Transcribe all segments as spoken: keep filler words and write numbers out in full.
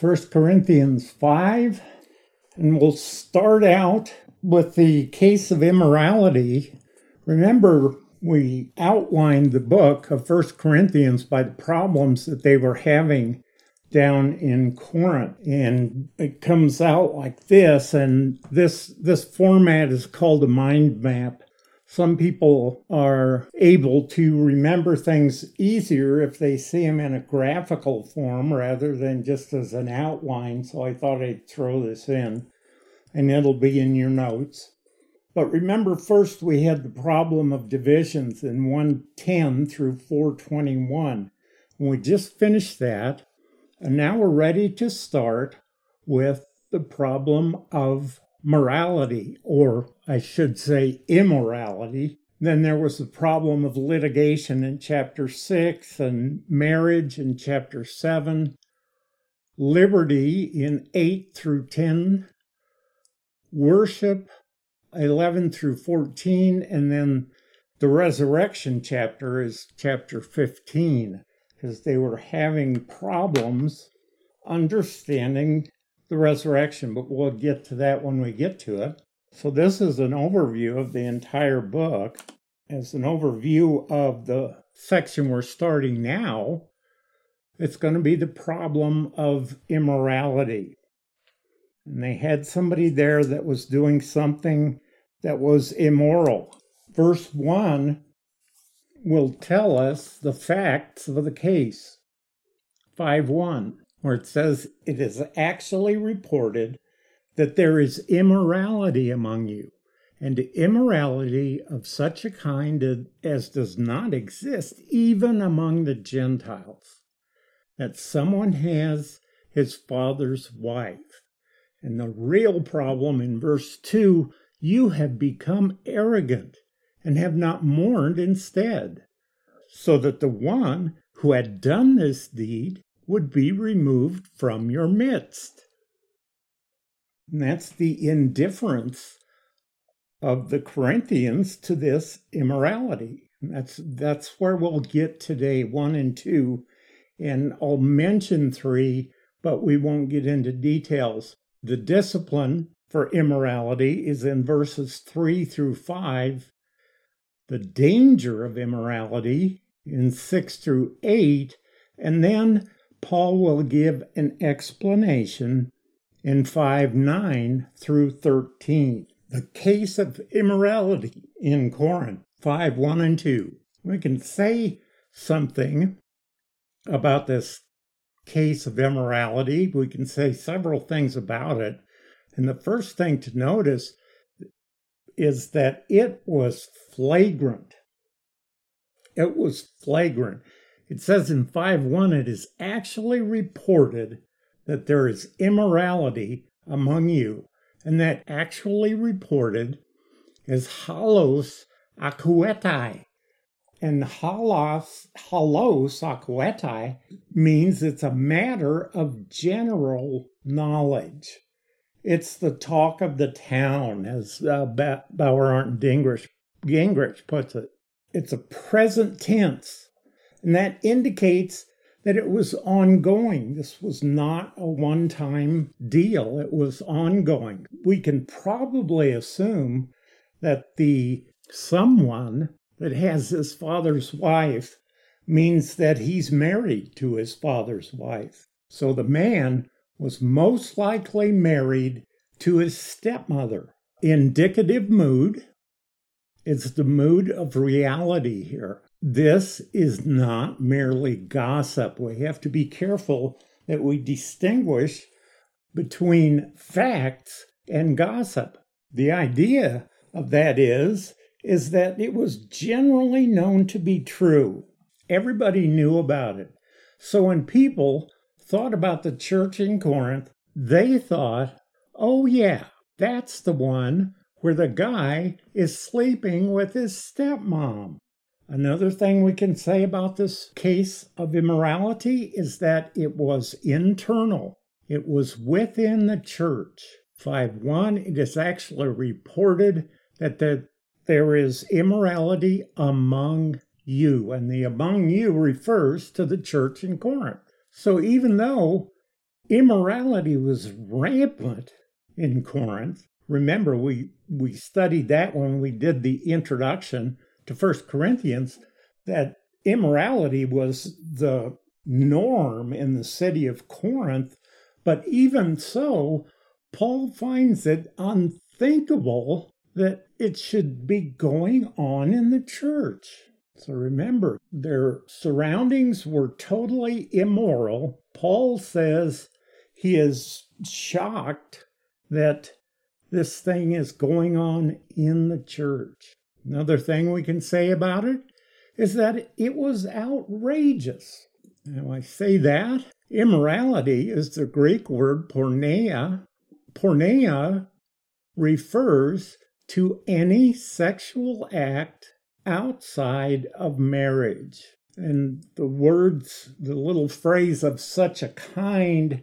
First Corinthians five, and we'll start out with the case of immorality. Remember, we outlined the book of First Corinthians by the problems that they were having down in Corinth, and it comes out like this, and this this format is called a mind map. Some people are able to remember things easier if they see them in a graphical form rather than just as an outline, so I thought I'd throw this in, and it'll be in your notes. But remember, first we had the problem of divisions in one ten through four twenty-one. And we just finished that, and now we're ready to start with the problem of morality, or I should say immorality. Then there was the problem of litigation in chapter six, and marriage in chapter seven, liberty in eight through ten, worship eleven through fourteen, and then the resurrection chapter is chapter fifteen, because they were having problems understanding the resurrection, but we'll get to that when we get to it. So this is an overview of the entire book. As an overview of the section we're starting now, it's going to be the problem of immorality. And they had somebody there that was doing something that was immoral. Verse one will tell us the facts of the case. five one. Where it says, it is actually reported that there is immorality among you, and immorality of such a kind as does not exist even among the Gentiles, that someone has his father's wife. And the real problem in verse two, you have become arrogant and have not mourned instead, so that the one who had done this deed would be removed from your midst. And that's the indifference of the Corinthians to this immorality. And that's that's where we'll get today, one and two. And I'll mention three, but we won't get into details. The discipline for immorality is in verses three through five. The danger of immorality in six through eight. And then Paul will give an explanation in five nine through thirteen. The case of immorality in Corinth, five one and two. We can say something about this case of immorality. We can say several things about it. And the first thing to notice is that it was flagrant. It was flagrant. It says in five one, it is actually reported that there is immorality among you. And that actually reported is halos akuetai. And halos, halos akuetai means it's a matter of general knowledge. It's the talk of the town, as uh, Bauer Arndt Gingrich, Gingrich puts it. It's a present tense. And that indicates that it was ongoing. This was not a one-time deal. It was ongoing. We can probably assume that the someone that has his father's wife means that he's married to his father's wife. So the man was most likely married to his stepmother. Indicative mood. It's the mood of reality here. This is not merely gossip. We have to be careful that we distinguish between facts and gossip. The idea of that is, is that it was generally known to be true. Everybody knew about it. So when people thought about the church in Corinth, they thought, oh yeah, that's the one where the guy is sleeping with his stepmom. Another thing we can say about this case of immorality is that it was internal. It was within the church. five one, it is actually reported that the, there is immorality among you. And the among you refers to the church in Corinth. So even though immorality was rampant in Corinth. Remember, we, we studied that when we did the introduction to First Corinthians, that immorality was the norm in the city of Corinth. But even so, Paul finds it unthinkable that it should be going on in the church. So remember, their surroundings were totally immoral. Paul says he is shocked that this thing is going on in the church. Another thing we can say about it is that it was outrageous. Now I say that. Immorality is the Greek word porneia. Porneia refers to any sexual act outside of marriage. And the words, the little phrase of such a kind,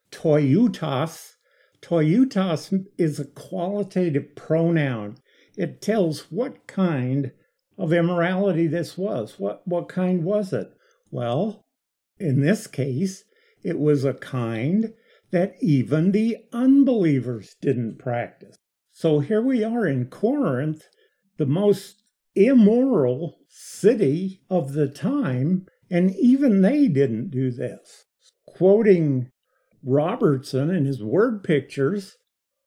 toiutos, toiutos is a qualitative pronoun. It tells what kind of immorality this was. What, what kind was it? Well, in this case, it was a kind that even the unbelievers didn't practice. So here we are in Corinth, the most immoral city of the time, and even they didn't do this. Quoting Robertson in his word pictures,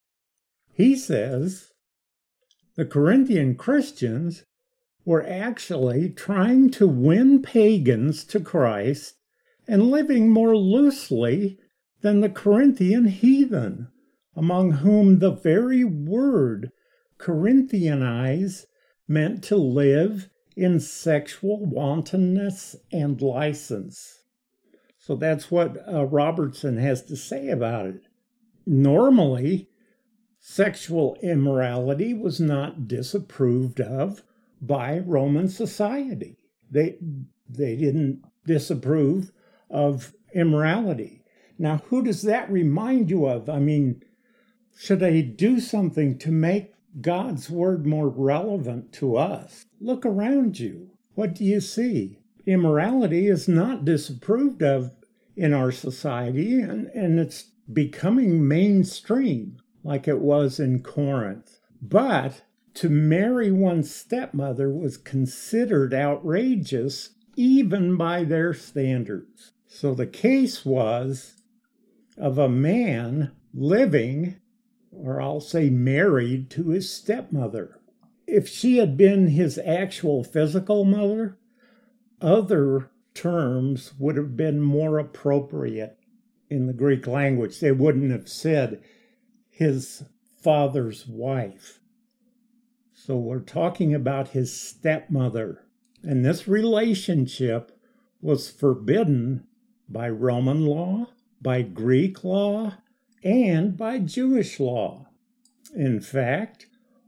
he says, the Corinthian Christians were actually trying to win pagans to Christ and living more loosely than the Corinthian heathen, among whom the very word Corinthianize meant to live in sexual wantonness and license. So that's what uh, Robertson has to say about it. Normally, sexual immorality was not disapproved of by Roman society. They, they didn't disapprove of immorality. Now, who does that remind you of? I mean, should I do something to make God's word more relevant to us? Look around you. What do you see? Immorality is not disapproved of in our society, and, and it's becoming mainstream like it was in Corinth. But to marry one's stepmother was considered outrageous even by their standards. So the case was of a man living, or I'll say married, to his stepmother. If she had been his actual physical mother, other terms would have been more appropriate in the Greek language. They wouldn't have said his father's wife. So we're talking about his stepmother. And this relationship was forbidden by Roman law, by Greek law, and by Jewish law. In fact,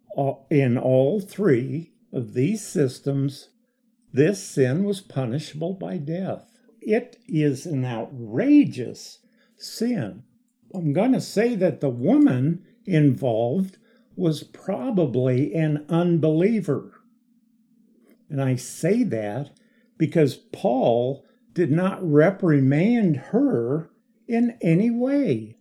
in all three of these systems, this sin was punishable by death. It is an outrageous sin. I'm going to say that the woman involved was probably an unbeliever. And I say that because Paul did not reprimand her in any way.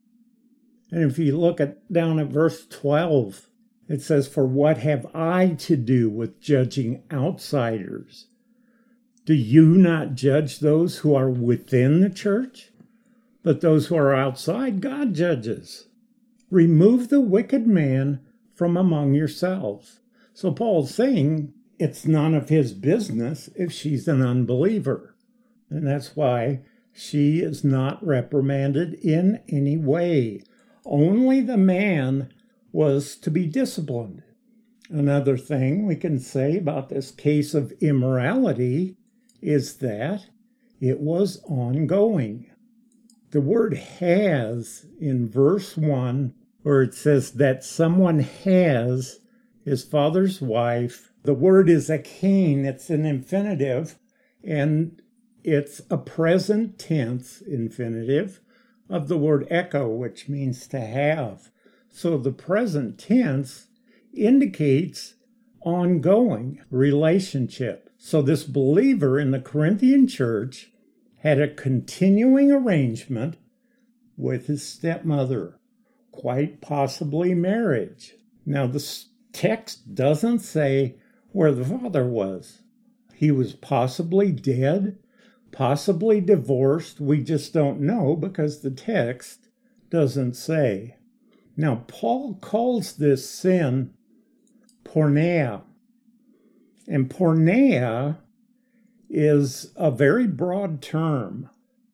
And if you look at down at verse twelve, it says, "For what have I to do with judging outsiders? Do you not judge those who are within the church? But those who are outside, God judges. Remove the wicked man from among yourselves." So Paul's saying it's none of his business if she's an unbeliever. And that's why she is not reprimanded in any way. Only the man was to be disciplined. Another thing we can say about this case of immorality is that it was ongoing. The word has in verse one, where it says that someone has his father's wife, the word is akain, it's an infinitive, and it's a present tense infinitive of the word echo, which means to have. So the present tense indicates ongoing relationship. So this believer in the Corinthian church had a continuing arrangement with his stepmother, quite possibly marriage. Now, the text doesn't say where the father was. He was possibly dead, possibly divorced. We just don't know because the text doesn't say. Now, Paul calls this sin porneia. And porneia is a very broad term.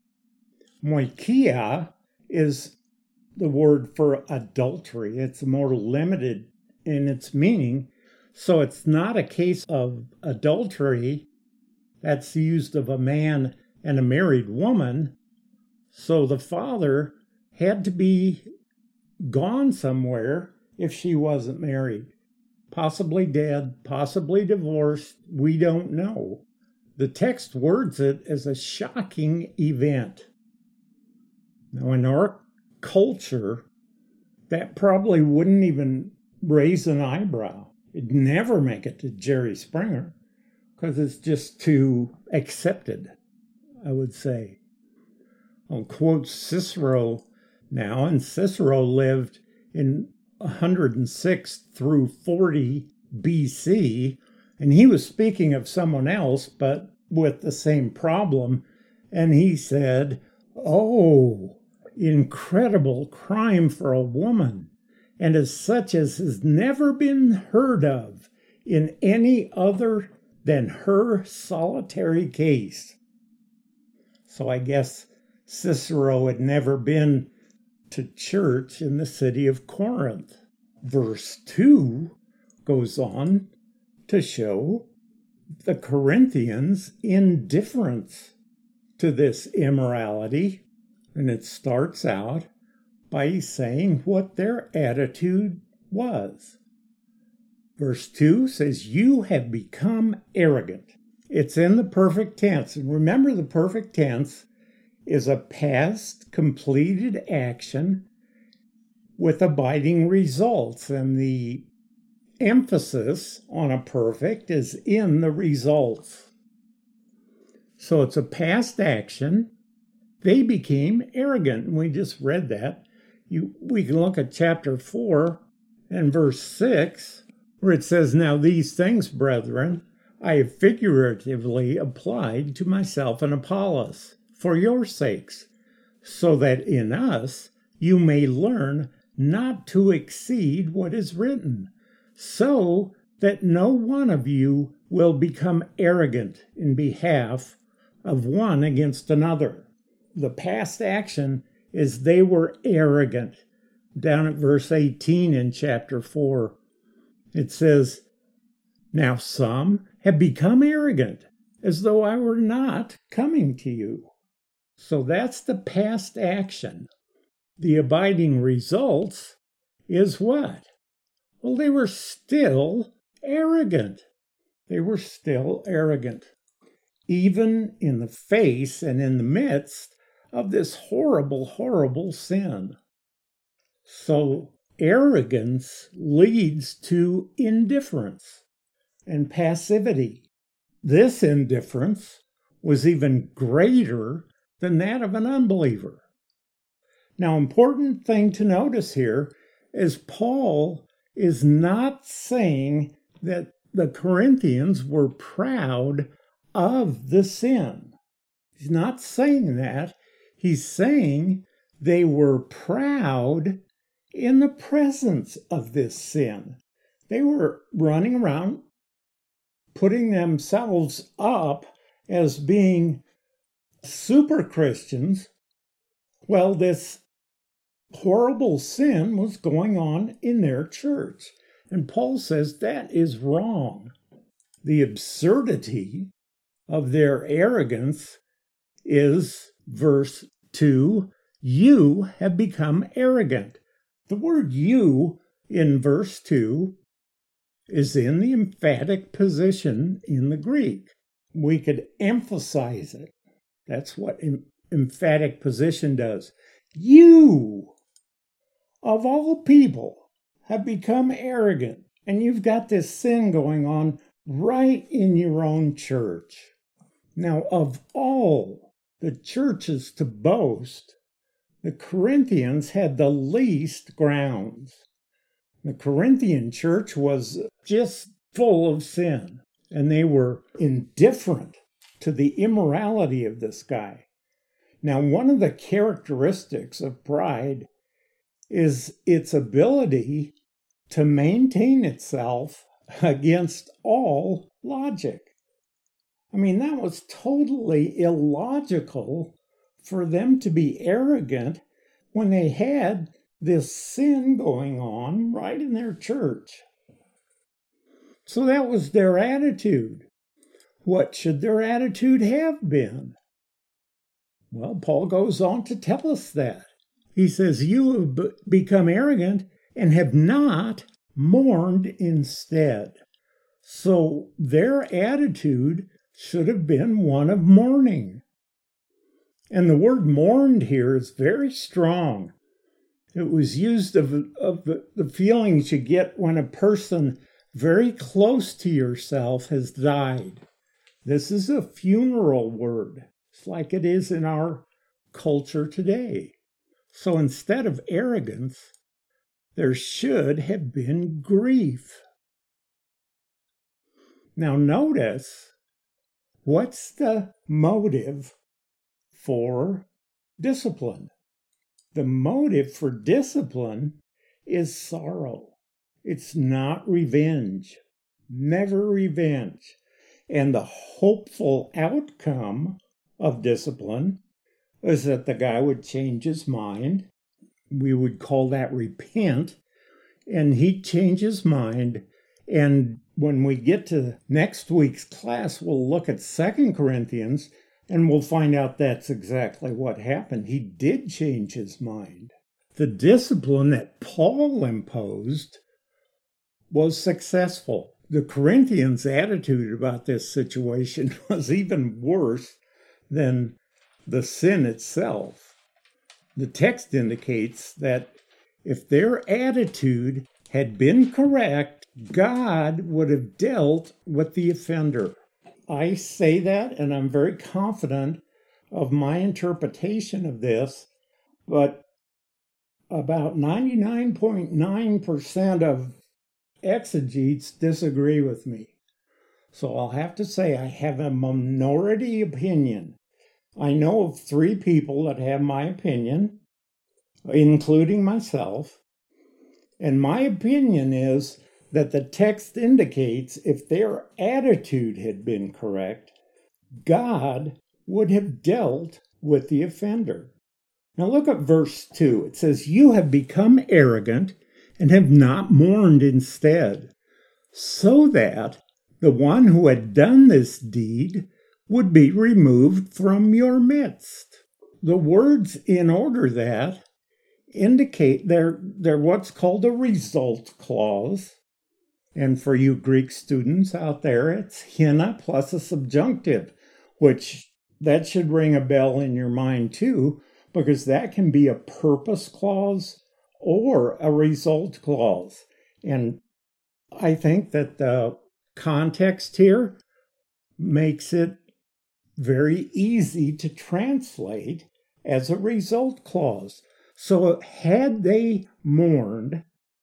Moikia is the word for adultery. It's more limited in its meaning. So it's not a case of adultery that's used of a man and a married woman. So the father had to be gone somewhere if she wasn't married. Possibly dead, possibly divorced. We don't know. The text words it as a shocking event. Now, in our culture, that probably wouldn't even raise an eyebrow. It'd never make it to Jerry Springer because it's just too accepted, I would say. I'll quote Cicero now, and Cicero lived in one hundred six through forty B C, and he was speaking of someone else, but with the same problem, and he said, "Oh, incredible crime for a woman, and as such as has never been heard of in any other than her solitary case." So I guess Cicero had never been to church in the city of Corinth. Verse two goes on to show the Corinthians' indifference to this immorality. And it starts out by saying what their attitude was. Verse two says, "You have become arrogant." It's in the perfect tense. And remember, the perfect tense is a past completed action with abiding results. And the emphasis on a perfect is in the results. So it's a past action. They became arrogant. And we just read that. You, we can look at chapter four and verse six, where it says, "Now these things, brethren, I have figuratively applied to myself and Apollos for your sakes, so that in us you may learn not to exceed what is written, so that no one of you will become arrogant in behalf of one against another." The past action is they were arrogant. Down at verse eighteen in chapter four, it says, "Now some have become arrogant, as though I were not coming to you." So that's the past action. The abiding results is what? Well, they were still arrogant. They were still arrogant, even in the face and in the midst of this horrible, horrible sin. So arrogance leads to indifference and passivity. This indifference was even greater than that of an unbeliever. Now, important thing to notice here is Paul is not saying that the Corinthians were proud of the sin. He's not saying that. He's saying they were proud in the presence of this sin. They were running around putting themselves up as being super Christians. Well, this horrible sin was going on in their church. And Paul says that is wrong. The absurdity of their arrogance is verse two, "You have become arrogant." The word "you" in verse two is in the emphatic position in the Greek. We could emphasize it. That's what em- emphatic position does. You, of all people, have become arrogant, and you've got this sin going on right in your own church. Now, of all the churches to boast, the Corinthians had the least grounds. The Corinthian church was just full of sin, and they were indifferent to the immorality of this guy. Now, one of the characteristics of pride is its ability to maintain itself against all logic. I mean, that was totally illogical for them to be arrogant when they had this sin going on right in their church. So that was their attitude. What should their attitude have been? Well, Paul goes on to tell us that. He says, you have b- become arrogant and have not mourned instead. So their attitude should have been one of mourning. And the word mourned here is very strong. It was used of, of the, the feelings you get when a person very close to yourself has died. This is a funeral word. It's like it is in our culture today. So instead of arrogance, there should have been grief. Now notice, what's the motive for discipline? The motive for discipline is sorrow. It's not revenge. Never revenge. And the hopeful outcome of discipline is that the guy would change his mind. We would call that repent. And he'd change his mind. And when we get to next week's class, we'll look at Second Corinthians, and we'll find out that's exactly what happened. He did change his mind. The discipline that Paul imposed was successful. The Corinthians' attitude about this situation was even worse than the sin itself. The text indicates that if their attitude had been correct, God would have dealt with the offender. I say that, and I'm very confident of my interpretation of this, but about ninety-nine point nine percent of exegetes disagree with me. So I'll have to say I have a minority opinion. I know of three people that have my opinion, including myself, and my opinion is that the text indicates if their attitude had been correct, God would have dealt with the offender. Now look at verse two. It says, you have become arrogant and have not mourned instead, so that the one who had done this deed would be removed from your midst. The words in order that indicate they're, they're what's called a result clause. And for you Greek students out there, it's hina plus a subjunctive, which that should ring a bell in your mind too, because that can be a purpose clause or a result clause. And I think that the context here makes it very easy to translate as a result clause. So had they mourned,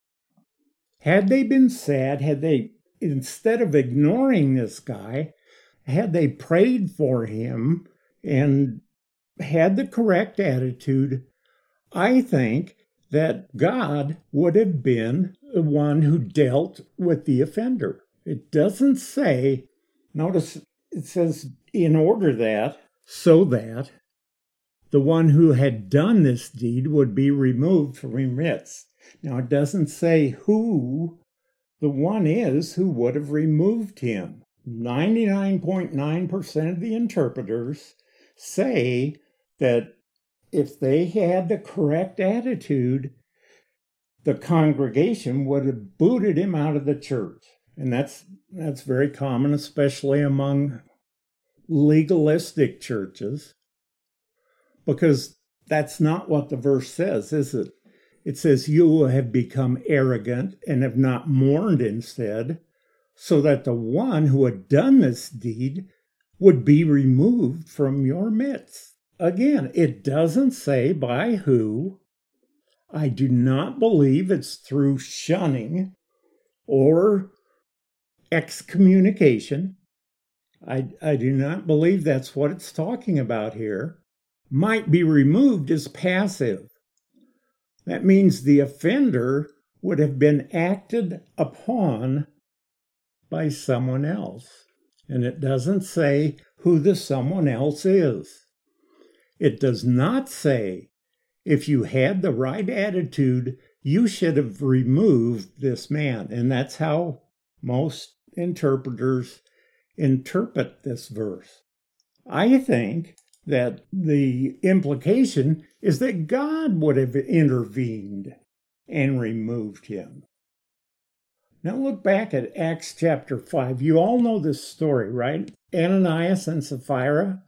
had they been sad, had they, instead of ignoring this guy, had they prayed for him and had the correct attitude, I think that God would have been the one who dealt with the offender. It doesn't say, notice it says, in order that, so that the one who had done this deed would be removed from your midst. Now, it doesn't say who the one is who would have removed him. ninety-nine point nine percent of the interpreters say that if they had the correct attitude, the congregation would have booted him out of the church. And that's that's very common, especially among legalistic churches, because that's not what the verse says, is it? It says, you have become arrogant and have not mourned instead, so that the one who had done this deed would be removed from your midst. again, it doesn't say by who. I do not believe it's through shunning or excommunication. I, I do not believe that's what it's talking about here. Might be removed as passive. That means the offender would have been acted upon by someone else. And it doesn't say who the someone else is. It does not say if you had the right attitude, you should have removed this man. And that's how most interpreters interpret this verse. I think that the implication is that God would have intervened and removed him. Now look back at Acts chapter five. You all know this story, right? Ananias and Sapphira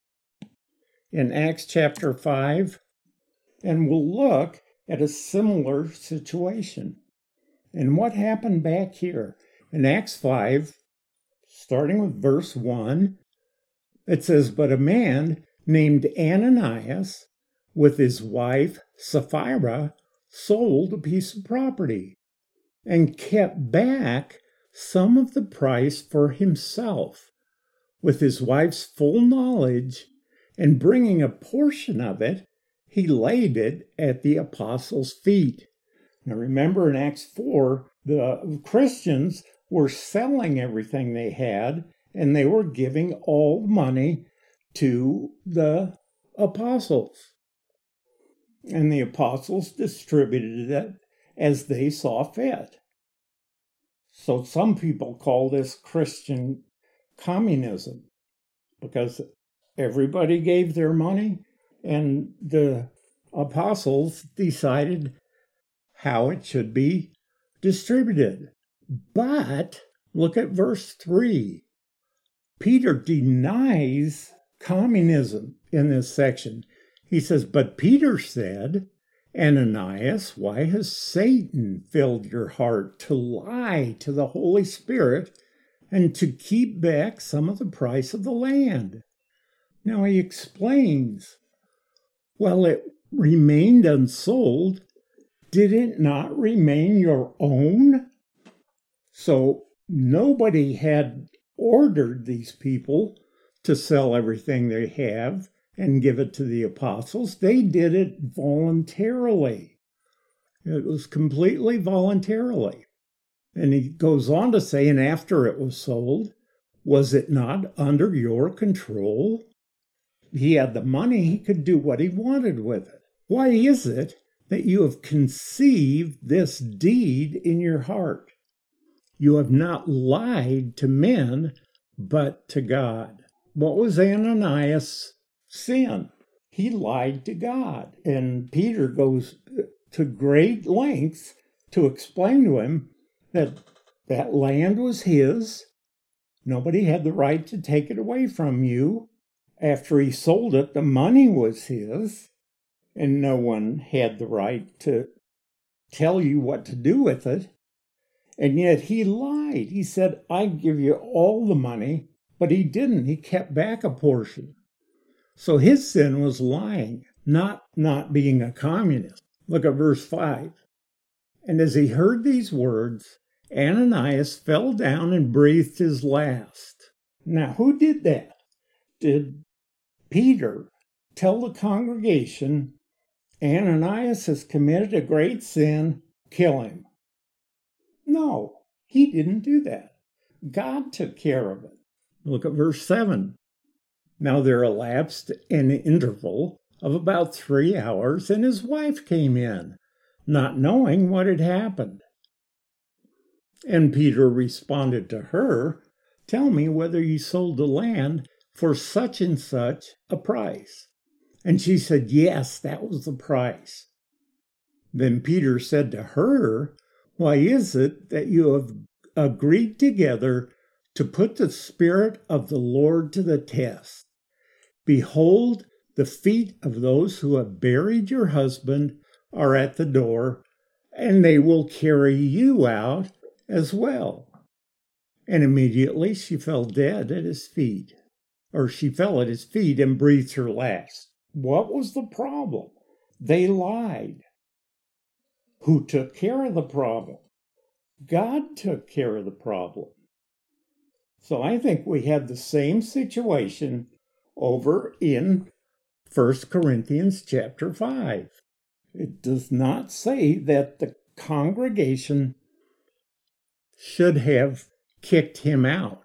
in Acts chapter five. And we'll look at a similar situation. And what happened back here? In Acts five, starting with verse one, it says, "But a man named Ananias, with his wife Sapphira, sold a piece of property and kept back some of the price for himself, with his wife's full knowledge, and bringing a portion of it, he laid it at the apostles' feet." Now remember in Acts four, the Christians were selling everything they had, and they were giving all the money to the apostles. And the apostles distributed it as they saw fit. So some people call this Christian communism, because everybody gave their money, and the apostles decided how it should be distributed. But look at verse three. Peter denies communism in this section. He says, "But Peter said, Ananias, why has Satan filled your heart to lie to the Holy Spirit and to keep back some of the price of the land?" Now he explains, "Well, it remained unsold. Did it not remain your own?" So nobody had ordered these people to sell everything they have and give it to the apostles. They did it voluntarily. It was completely voluntarily. And he goes on to say, "And after it was sold, was it not under your control?" He had the money. He could do what he wanted with it. "Why is it that you have conceived this deed in your heart? You have not lied to men, but to God." What was Ananias' sin? He lied to God. And Peter goes to great lengths to explain to him that that land was his. Nobody had the right to take it away from you. After he sold it, the money was his, and no one had the right to tell you what to do with it. And yet he lied. He said, "I give you all the money," but he didn't. He kept back a portion. So his sin was lying, not not being a communist. Look at verse five. "And as he heard these words, Ananias fell down and breathed his last." Now, who did that? Did Peter tell the congregation, "Ananias has committed a great sin, kill him"? No, he didn't do that. God took care of it. Look at verse seven. "Now there elapsed an interval of about three hours, and his wife came in, not knowing what had happened. And Peter responded to her, 'Tell me whether you sold the land for such and such a price.' And she said, 'Yes, that was the price.' Then Peter said to her, 'Why is it that you have agreed together to put the Spirit of the Lord to the test? Behold, the feet of those who have buried your husband are at the door, and they will carry you out as well.' And immediately she fell dead at his feet, or she fell at his feet and breathed her last." What was the problem? They lied. Who took care of the problem? God took care of the problem. So I think we have the same situation over in First Corinthians chapter five. It does not say that the congregation should have kicked him out.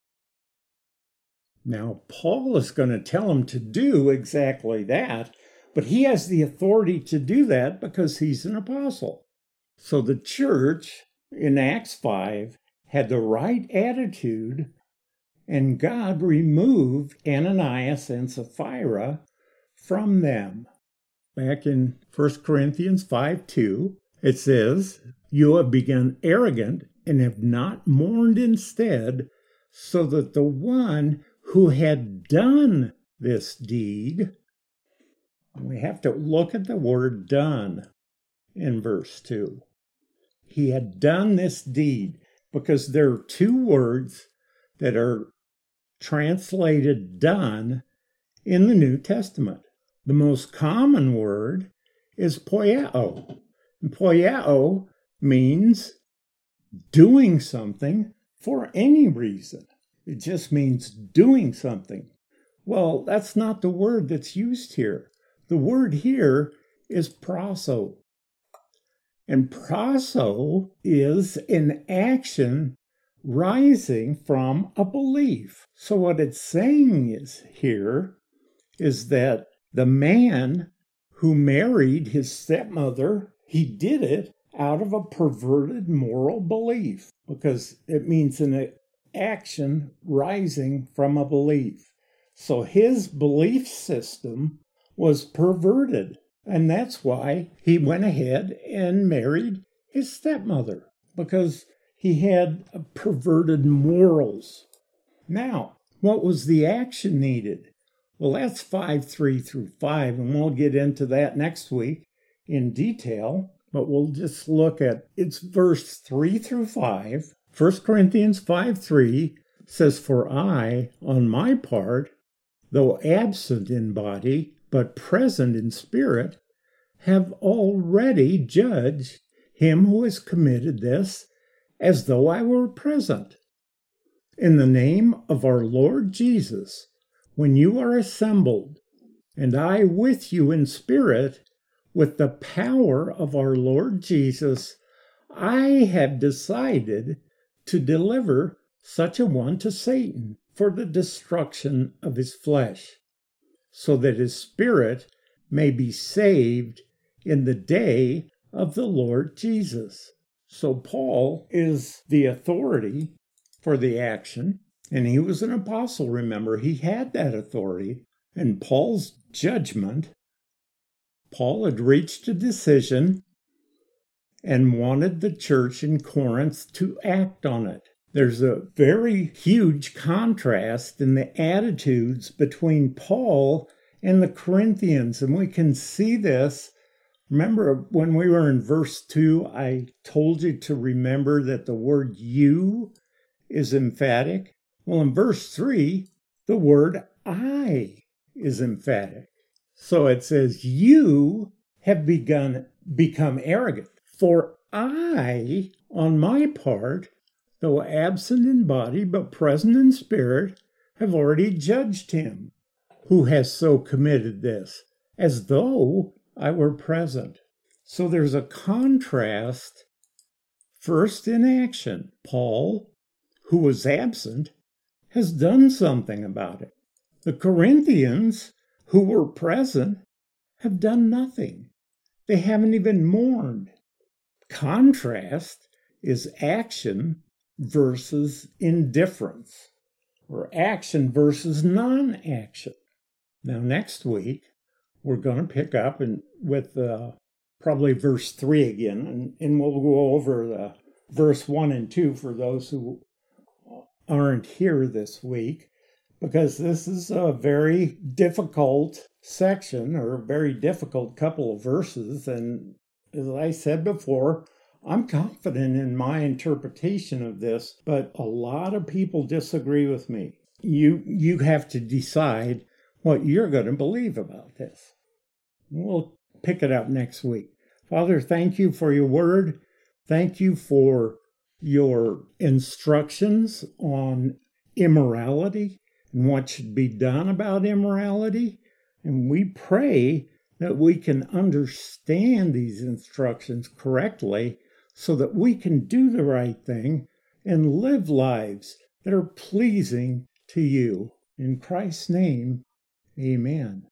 Now, Paul is going to tell him to do exactly that, but he has the authority to do that because he's an apostle. So the church in Acts five had the right attitude, and God removed Ananias and Sapphira from them. Back in First Corinthians five two, it says, "You have begun arrogant and have not mourned instead, so that the one who had done this deed," we have to look at the word done in verse two. He had done this deed, because there are two words that are translated done in the New Testament. The most common word is poieo. And poieo means doing something for any reason. It just means doing something. Well, that's not the word that's used here. The word here is proso. And proso is an action rising from a belief. So what it's saying is here is that the man who married his stepmother, he did it out of a perverted moral belief, because it means an action rising from a belief. So his belief system was perverted, and that's why he went ahead and married his stepmother, because he had perverted morals. Now, what was the action needed? Well, that's five three through five, and we'll get into that next week in detail, but we'll just look at, it's verse three through five. First Corinthians five three says, "For I, on my part, though absent in body, but present in spirit, have already judged him who has committed this, as though I were present. In the name of our Lord Jesus, when you are assembled, and I with you in spirit, with the power of our Lord Jesus, I have decided to deliver such a one to Satan for the destruction of his flesh, so that his spirit may be saved in the day of the Lord Jesus." So Paul is the authority for the action, and he was an apostle, remember. He had that authority. And Paul's judgment, Paul had reached a decision and wanted the church in Corinth to act on it. There's a very huge contrast in the attitudes between Paul and the Corinthians, and we can see this. Remember when we were in verse two, I told you to remember that the word you is emphatic. Well, in verse three, the word I is emphatic. So it says, "You have begun become arrogant. For I, on my part, though absent in body but present in spirit, have already judged him who has so committed this, as though I were present." So there's a contrast, first in action. Paul, who was absent, has done something about it. The Corinthians, who were present, have done nothing. They haven't even mourned. Contrast is action versus indifference, or action versus non-action. Now, next week, we're going to pick up and with uh, probably verse three again, and, and we'll go over the verse one and two for those who aren't here this week, because this is a very difficult section, or a very difficult couple of verses. And as I said before, I'm confident in my interpretation of this, but a lot of people disagree with me. You, you have to decide what you're going to believe about this. We'll pick it up next week. Father, thank you for your word. Thank you for your instructions on immorality and what should be done about immorality. And we pray that we can understand these instructions correctly so that we can do the right thing and live lives that are pleasing to you. In Christ's name, amen.